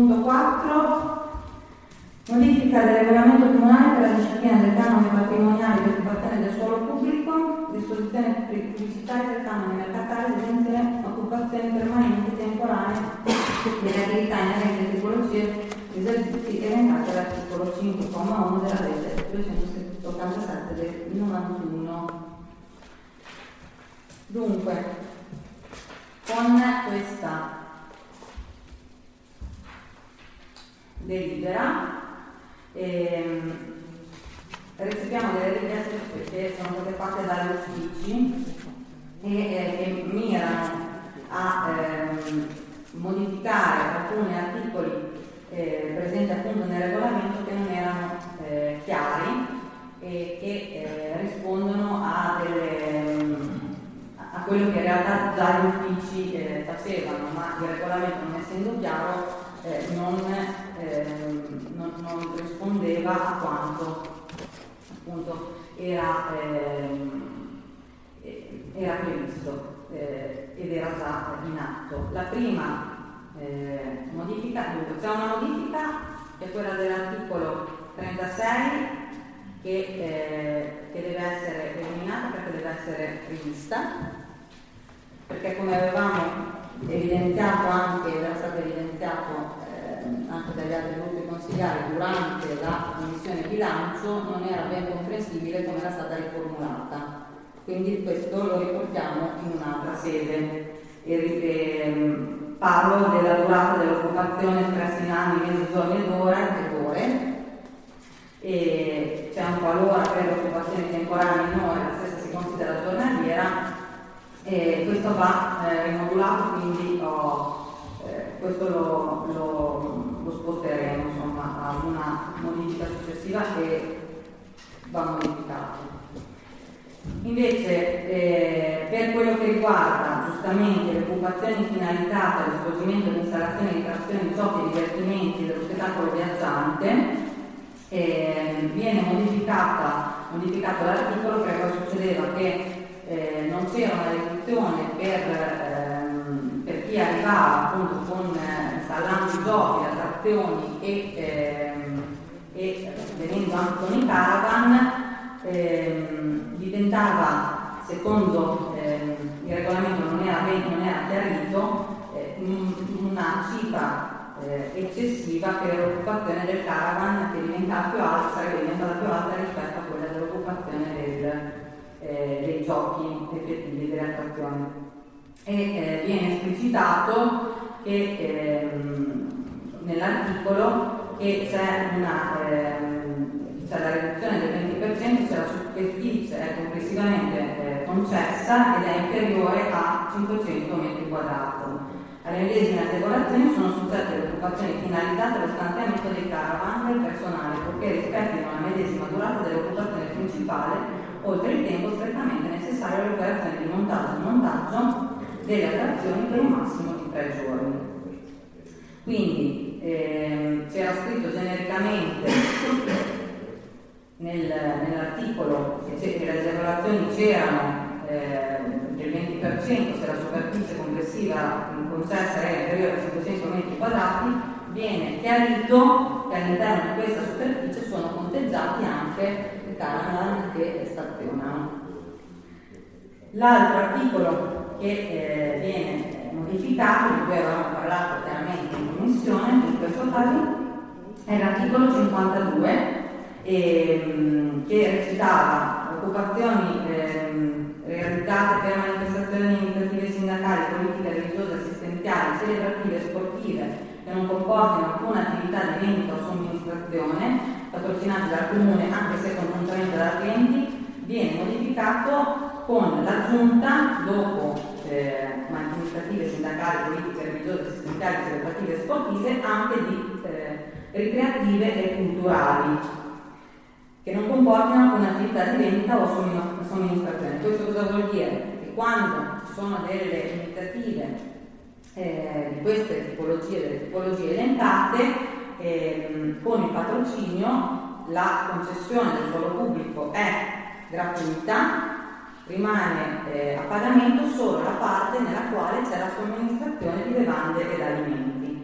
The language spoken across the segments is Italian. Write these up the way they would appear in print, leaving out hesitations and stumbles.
Punto 4. Modifica del regolamento comunale per la disciplina del canone patrimoniale di occupazione del suolo pubblico, disposizioni pubblicitarie del canone mercatale, esenzione occupazioni permanenti temporanee delle attività inerenti alle tipologie di esercizi elencate all'articolo 5,1 della legge 287 del 91. Dunque, con questa delibera recepiamo delle richieste che sono state fatte dagli uffici e che mirano a modificare alcuni articoli presenti appunto nel regolamento che non erano chiari e che rispondono a quello che in realtà già gli uffici facevano, ma il regolamento non essendo chiaro non rispondeva a quanto appunto era previsto ed era già in atto. La prima modifica, dunque c'è una modifica che è quella dell'articolo 36 che deve essere eliminata perché deve essere rivista, perché come avevamo evidenziato era stato evidenziato anche dagli altri gruppi consigliari durante la commissione bilancio, non era ben comprensibile come era stata riformulata, quindi questo lo riportiamo in un'altra sede. Parlo della durata dell'occupazione espressa in anni, mesi, giorni ed ore, e c'è un qualora per le occupazioni temporanee in ore, la stessa si considera giornaliera, e questo va rimodulato, quindi questo lo sposteremo insomma a una modifica successiva che va modificato. Invece per quello che riguarda giustamente le occupazioni finalizzate allo svolgimento di installazioni di trazioni, giochi e divertimenti dello spettacolo viaggiante, viene modificato l'articolo, perché poi succedeva che non c'era una deduzione per chi arrivava appunto installando i giochi, le attrazioni e venendo anche con i caravan, diventava, secondo il regolamento non era chiarito, una cifra eccessiva per l'occupazione del caravan che sarebbe diventata più alta rispetto a quella dell'occupazione dei giochi effettivi, delle attrazioni. E viene esplicitato che nell'articolo che c'è la riduzione del 20% se la superficie è complessivamente concessa ed è inferiore a 500 metri quadrati. Alle medesime agevolazioni sono soggette le occupazioni finalizzate allo stanziamento dei caravan del personale, purché rispettino la medesima durata dell'occupazione principale, oltre il tempo strettamente necessario alle operazioni di montaggio e smontaggio delle attrazioni per un massimo di 3 giorni. Quindi c'era scritto genericamente nell'articolo che le agevolazioni c'erano del 20% se la superficie complessiva concessa è inferiore a 500 metri quadrati. Viene chiarito che all'interno di questa superficie sono conteggiati anche i caravan che stazionano. L'altro articolo che viene modificato, di cui avevamo parlato chiaramente in commissione, in questo caso è l'articolo 52 che recitava occupazioni realizzate per manifestazioni iniziative sindacali, politiche, religiose, assistenziali, celebrative, sportive che non comportino alcuna attività di vendita o somministrazione patrocinate dal comune anche se congiuntamente da clienti, viene modificato con l'aggiunta dopo manifestative sindacali, politiche, religiose, assistenziali, celebrative e sportive anche di ricreative e culturali che non comportino alcuna attività di vendita o somministrazione. Questo cosa vuol dire? Che quando ci sono delle iniziative di queste tipologie, delle tipologie elencate, con il patrocinio la concessione del suolo pubblico è gratuita, rimane a pagamento solo la parte nella quale c'è la somministrazione di bevande ed alimenti.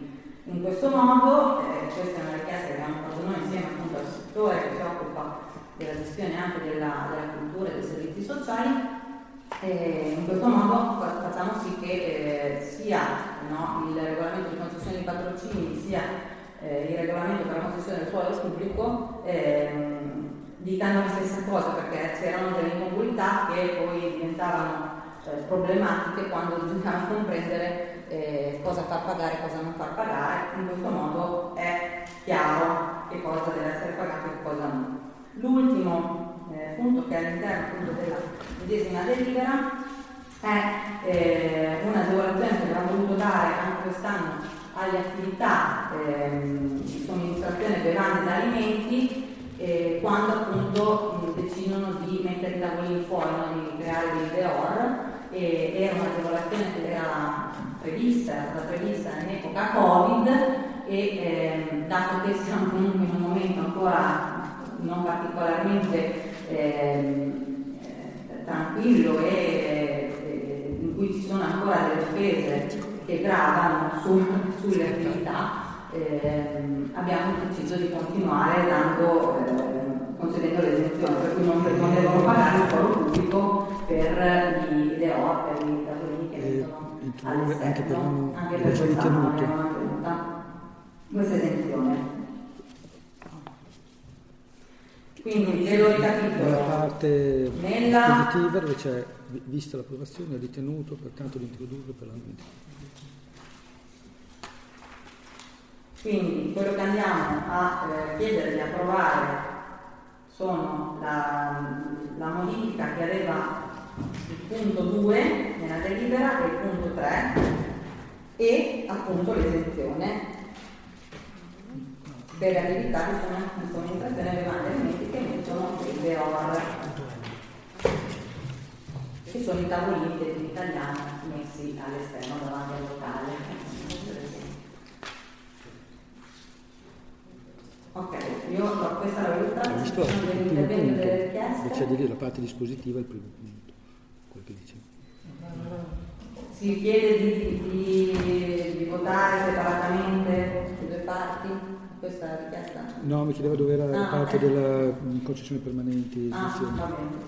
In questo modo, questa è una richiesta che abbiamo fatto noi insieme appunto al settore che si occupa della gestione anche della cultura e dei servizi sociali, in questo modo facciamo sì che sia il regolamento di concessione di patrocini sia il regolamento per la concessione del suolo pubblico dicano la stessa cosa, perché c'erano delle incongruità che poi diventavano problematiche quando bisognava comprendere cosa far pagare e cosa non far pagare. In questo modo è chiaro che cosa deve essere pagato e che cosa no. L'ultimo punto che è all'interno appunto della medesima delibera è un'agevolazione che abbiamo voluto dare anche quest'anno alle attività di somministrazione bevande ed alimenti quando appunto decidono di mettere i tavolini fuori, di creare dei deor. Era un'agevolazione che era stata prevista in epoca Covid e dato che siamo comunque in un momento ancora non particolarmente tranquillo e in cui ci sono ancora delle spese che gravano sulle attività, abbiamo deciso di continuare concedendo l'esenzione, per cui non devono pagare il suolo pubblico per gli DEO, per i tavolini che mettono all'esterno, anche per quest'anno abbiamo mantenuta questa esenzione. Quindi ve lo ricapitolo. La parte positiva dove c'è, vista l'approvazione, è ritenuto pertanto di introdurre per l'anno 2020. Quindi quello che andiamo a chiedere di approvare sono la modifica che aveva il punto 2 nella delibera e il punto 3 e appunto l'esenzione per le attività di somministrazione bevande e alimenti che mettono il DEOR, che sono i tavolini detto in italiano messi all'esterno davanti al locale. Ok, io questa l'avevo illustrata, ci sono degli interventi delle richieste. C'è di lì la parte dispositiva, il primo punto, quel che dicevo. Si chiede di votare separatamente le due parti, questa richiesta? No, mi chiedeva dove era la parte della concessione permanente. Va bene.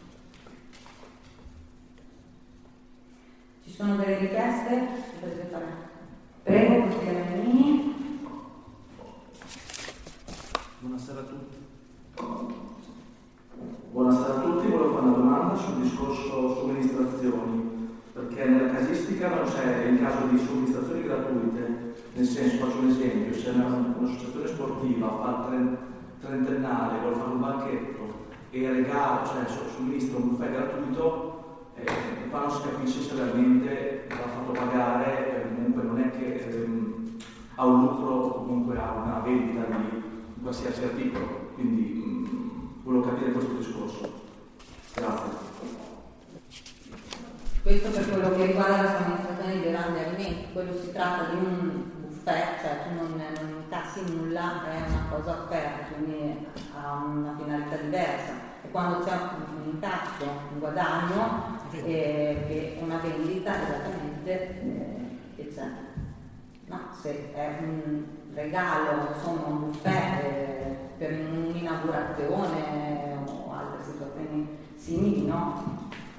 Ci sono delle richieste? Potete fare. Prego, consigliere Mennini. Buonasera a tutti. Buonasera a tutti, volevo fare una domanda sul discorso somministrazioni, perché nella casistica non c'è il caso di somministrazioni gratuite, nel senso, faccio un esempio, se un'associazione sportiva fa il trentennale, vuole fare un banchetto e regala, cioè somministra un buffet gratuito, qua non si capisce se realmente va fatto pagare, comunque non è che ha un lucro, comunque ha una vendita di qualsiasi articolo, quindi volevo capire questo discorso. Grazie. Questo per quello che riguarda la somministrazione di bevande e alimenti, quello si tratta di un buffet, cioè tu non incassi nulla, è una cosa offerta, quindi ha una finalità diversa. E quando c'è un incasso, un guadagno, che una vendita esattamente che c'è. No, se è un regalo, insomma un buffet per un'inaugurazione o altre situazioni simili, no?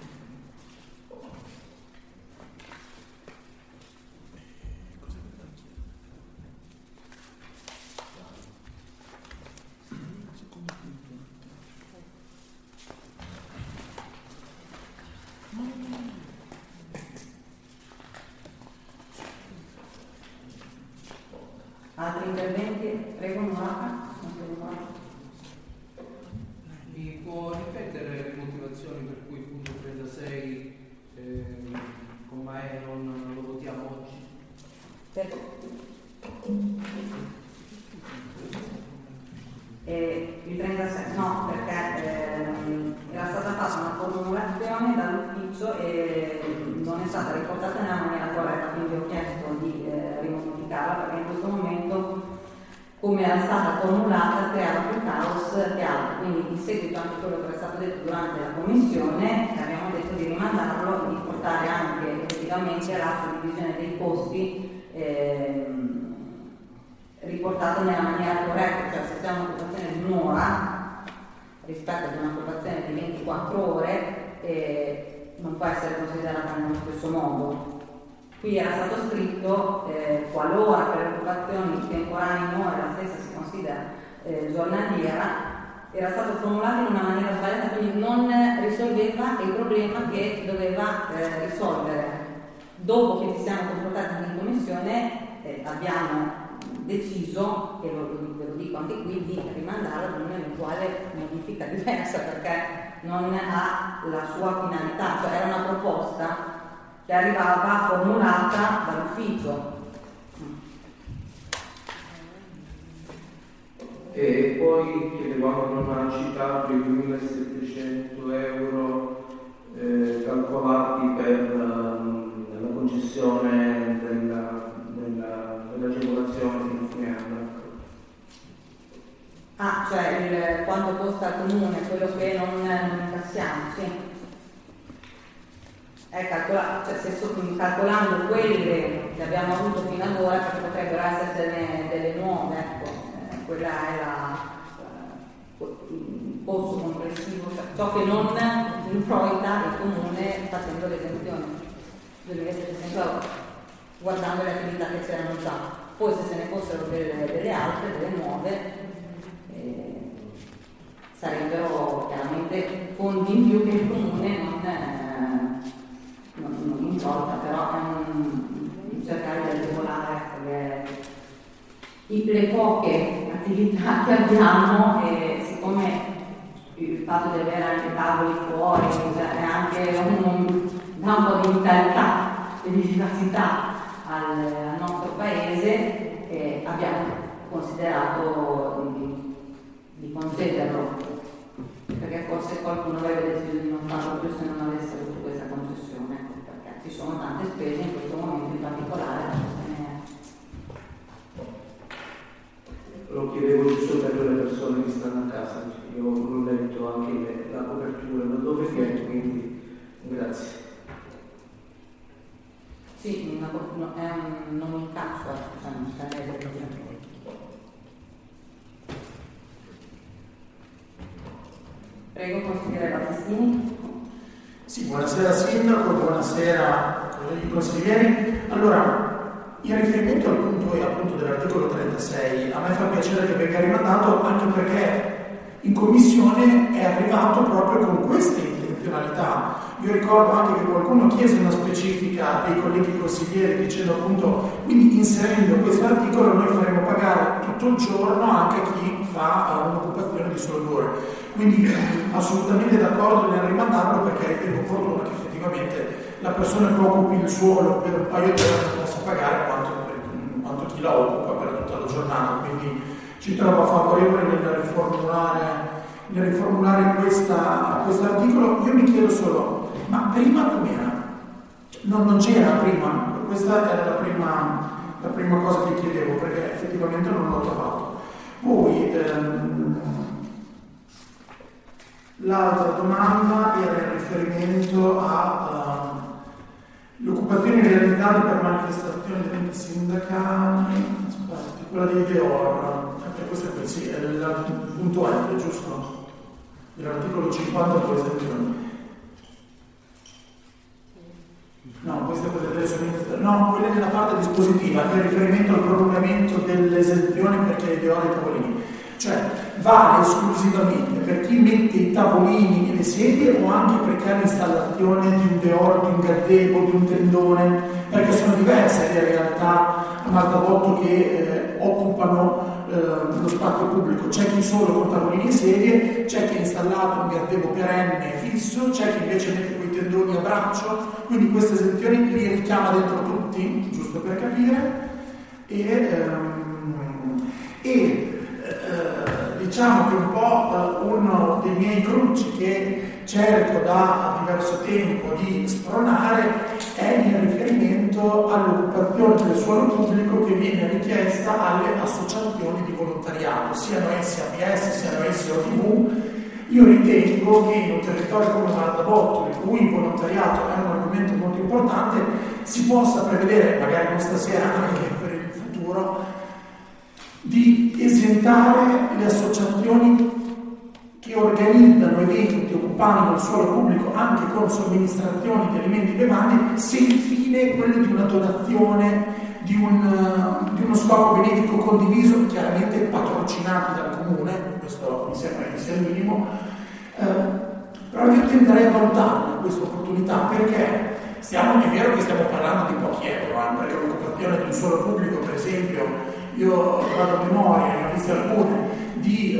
Altri interventi? Prego, Murata. Mi può ripetere le motivazioni per cui il punto 36 comma E non lo votiamo oggi? Il 36, no, perché era stata fatta una formulazione dall'ufficio e non è stata riportata nella maniera corretta, quindi ho chiesto di rimodificarla perché in questo momento, come era stata formulata, creava più caos che altro. Quindi in seguito anche quello che era stato detto durante la commissione, abbiamo detto di rimandarlo e di portare anche effettivamente la suddivisione dei costi riportato nella maniera corretta, cioè se c'è un'occupazione di un'ora rispetto ad un'occupazione di 24 ore non può essere considerata nello stesso modo. Qui era stato scritto qualora per le occupazioni temporanee in ore la stessa si considera giornaliera, era stato formulato in una maniera sbagliata, quindi non risolveva il problema che doveva risolvere. Dopo che ci siamo confrontati in commissione abbiamo deciso, e ve lo dico anche qui, di rimandarlo ad un'eventuale modifica diversa perché non ha la sua finalità, cioè era una proposta che arrivava formulata dall'ufficio. E poi chiedevo anche, non ha citato i 2.700 euro calcolati per la concessione dell'agevolazione fino a fine anno. Ah, cioè quanto costa al comune, quello che non incassiamo, sì. Calcolando quelle che abbiamo avuto fino ad ora, perché potrebbero essere delle nuove, ecco, quella è il costo complessivo, cioè ciò che non introita il comune facendo l'esenzione, 2.700 euro, guardando le attività che c'erano già. Poi se se ne fossero delle altre, delle nuove, sarebbero chiaramente fondi in più che il comune non importa, però è cercare di agevolare le poche attività che abbiamo, e siccome il fatto di avere anche tavoli fuori è anche dà un po' di vitalità e di vivacità al nostro paese, abbiamo considerato di concederlo, perché forse qualcuno avrebbe deciso di non farlo più se non avesse avuto questa concessione, perché ci sono tante spese in questo momento in particolare da sostenere. Lo chiedevo giusto per le persone che stanno a casa, io ho letto anche la copertura da dove viene, quindi grazie. Sì, è un non incasso, cioè non sarebbe. Prego, consigliere Battistini. Sì, buonasera Sindaco, buonasera colleghi consiglieri. Allora, in riferimento al punto E, appunto dell'articolo 36, a me fa piacere che venga rimandato, anche perché in commissione è arrivato proprio con queste intenzionalità. Io ricordo anche che qualcuno chiese una specifica dei colleghi consiglieri dicendo appunto, quindi inserendo questo articolo noi faremo pagare tutto il giorno anche chi fa un'occupazione di solo 2 ore. Quindi assolutamente d'accordo nel rimandarlo, perché ritengo opportuno che effettivamente la persona che occupi il suolo per un paio di ore possa pagare quanto chi la occupa per tutta la giornata. Quindi ci trovo favorevole nel riformulare questo articolo. Io mi chiedo solo, ma prima com'era? Non c'era prima? Questa era la prima cosa che chiedevo, perché effettivamente non l'ho trovato. Poi l'altra domanda era in riferimento alle occupazioni realizzate per manifestazioni di eventi sindacali. Aspetti, quella dei Deor, anche questa qui, sì, è il punto F, giusto? Dell'articolo 52 esenzioni. No, questa è quella delle somministrazioni. No, quella nella parte dispositiva, che è riferimento al prolungamento delle esenzioni per chi ha i Deor e i tavolini. Cioè, vale esclusivamente per chi mette i tavolini e le sedie, o anche per chi ha l'installazione di un deor, di un gazebo, di un tendone, perché sono diverse le realtà a Maltavotto che occupano lo spazio pubblico. C'è chi solo con tavolini e sedie, c'è chi ha installato un gazebo perenne fisso, c'è chi invece mette quei tendoni a braccio, quindi queste esenzioni li richiama dentro tutti, giusto per capire, diciamo che un po' uno dei miei cruci che cerco da diverso tempo di spronare è il riferimento all'occupazione del suolo pubblico che viene richiesta alle associazioni di volontariato, siano essi APS, siano essi OTV. Io ritengo che in un territorio come Maltavotto, in cui il volontariato è un argomento molto importante, si possa prevedere, magari non stasera, anche per il futuro, di esentare le associazioni che organizzano eventi occupando il suolo pubblico anche con somministrazioni di alimenti bevanti, se il fine è quello di una donazione di uno scopo benefico condiviso, chiaramente patrocinato dal comune, questo mi sembra che sia il minimo, però io tenderei a valutarla questa opportunità, perché è vero che stiamo parlando di pochi euro, perché l'occupazione di un suolo pubblico, per esempio, io vado a memoria, ne ho viste alcune, di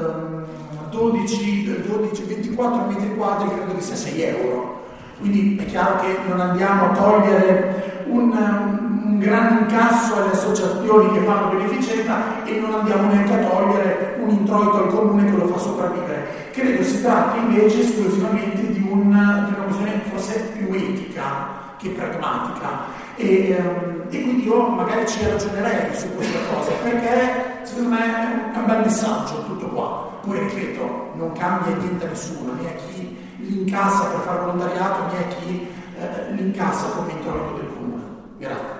24 metri quadri, credo che sia 6 euro. Quindi è chiaro che non andiamo a togliere un gran incasso alle associazioni che fanno beneficenza e non andiamo neanche a togliere un introito al comune che lo fa sopravvivere. Credo si tratti invece esclusivamente di una questione forse più etica che pragmatica. E quindi io magari ci ragionerei su questa cosa, perché secondo me è un bel messaggio tutto qua. Poi ripeto, non cambia niente a nessuno, né a chi l'incassa per fare volontariato, né a chi l'incassa come introito del comune. Grazie.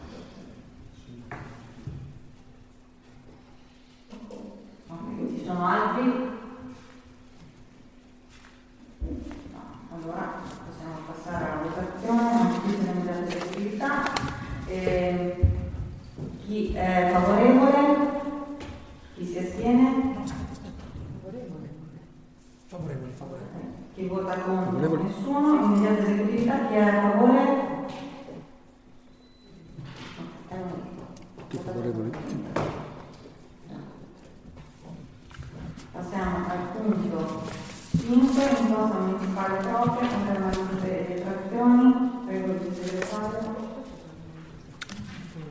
Ci sono altri? No. Allora possiamo passare alla votazione, non delle attività. Chi è favorevole? Chi si astiene? Favorevole. Chi vota contro? Nessuno. Immediata esecutività. Chi è a favore?